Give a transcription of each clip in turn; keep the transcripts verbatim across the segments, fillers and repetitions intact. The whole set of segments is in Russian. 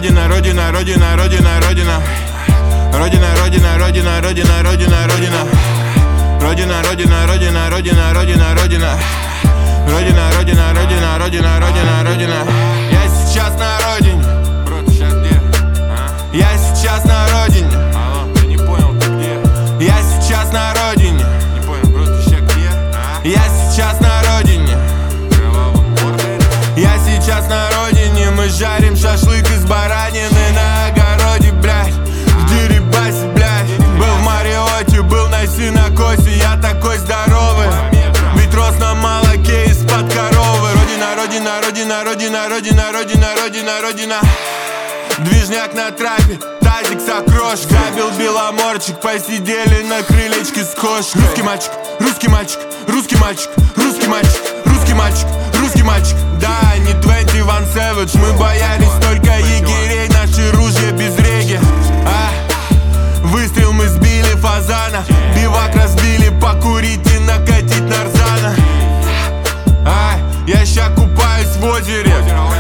Родина, родина, родина, родина, родина. Родина, родина, родина, родина, родина, родина. Родина, родина, родина, родина, родина, родина. Родина, родина, родина, родина, родина, родина. Я сейчас на родине. Бро, ты сейчас где? А? Я сейчас на родине. Алло, я не понял, ты где? Я сейчас на родине. Не понял, бро, ты сейчас где? А? Я сейчас на родине. Я сейчас на родине. Мы жарим шашлык из баранины на огороде, блядь. В Дерибасе, блядь. Был в Мариоте, был на Синокосе. Я такой здоровый, ведь рос на молоке из-под коровы. Родина, родина, родина, родина, родина, родина, родина, родина. Движняк на трапе, тазик с окрошкой. Грабил беломорчик, посидели на крылечке с кошкой. Русский мальчик, русский мальчик, русский мальчик, русский мальчик, русский мальчик, русский мальчик. Да, не двадцать один Savage. Мы боялись только егерей, наши ружья без реги. А, выстрел мы сбили фазана. Бивак разбили, покурить и накатить нарзана. А, я ща купаюсь в озере.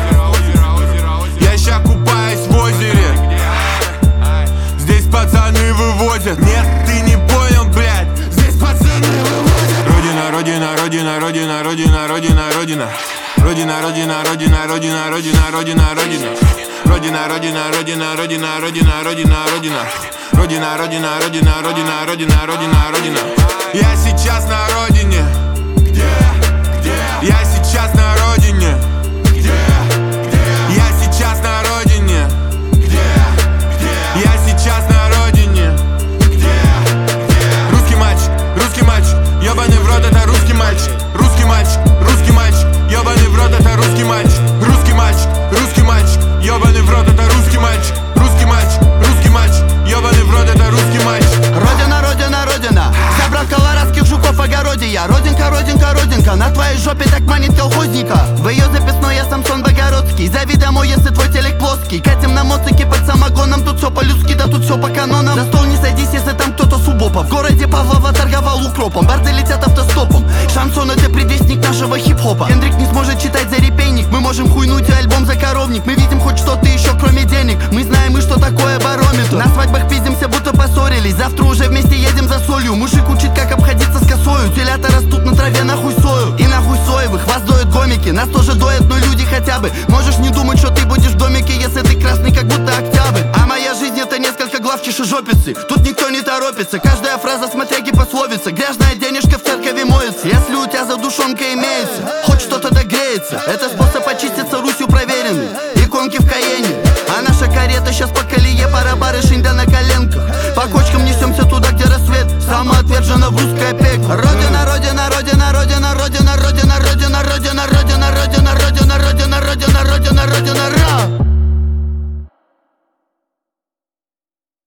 Я ща купаюсь в озере. Здесь пацаны вывозят. Нет, ты не понял, блядь. Здесь пацаны вывозят. Родина, родина, родина, родина, родина, родина, родина. Родина, родина, родина, родина, родина, родина, родина. Родина, родина, родина, родина, родина, родина, родина. Родина, родина, родина, родина, родина, родина, родина. Я сейчас на родине. Где? Где? Я сейчас на родине. Где? Где? Я сейчас на родине. Где? Где? Я сейчас на родине. Где? Где? Русский мальчик, русский мальчик, ебаный в рот, это русский мальчик. Русский мальчик, русский мальчик, ебаный в рот, это русский мальчик. Русский мальчик, русский мальчик, ебаный в рот, это русский мальчик. Русский мальчик, русский мальчик, ебаный в рот, это русский мальчик. Родина, родина, родина, забрал колорадских жуков огороде я. Родинка, родинка, родинка, на твоей жопе так манит колхозника. В ее записной я Самсон Богородский. Зови домой, если твой телек плоский. Катим на моцике под самогоном, тут все по-людски, да тут все по канонам. За стол не садись, если там кто-то с убопа. В городе Павлова торговал укропом, барды летят автостопом. Шансон это предвестник нашего хип-хопа. Хендрик не сможет читать за репейник. Мы можем хуйнуть альбом за коровник. Мы видим хоть что-то еще кроме денег. Мы знаем и что такое барометр. На свадьбах пиздимся, будто поссорились. Завтра уже вместе едем за солью. Мужик учит, как обходиться с косою. Телята растут на траве, нахуй сою. И нахуй соевых, вас доят гомики. Нас тоже доят, но люди хотя бы. Можешь не думать, что ты будешь в домике, если ты красный, как будто октябрь. А моя жизнь это несколько глав чешежопицы. Тут никто не торопится. Каждая фраза смотряги пословица. Грязная денежка в церкови моется. Если у тебя задушонка имеется, хоть что-то догреется. Это способ очиститься Русью проверенный. Иконки в Каене. А наша карета сейчас пока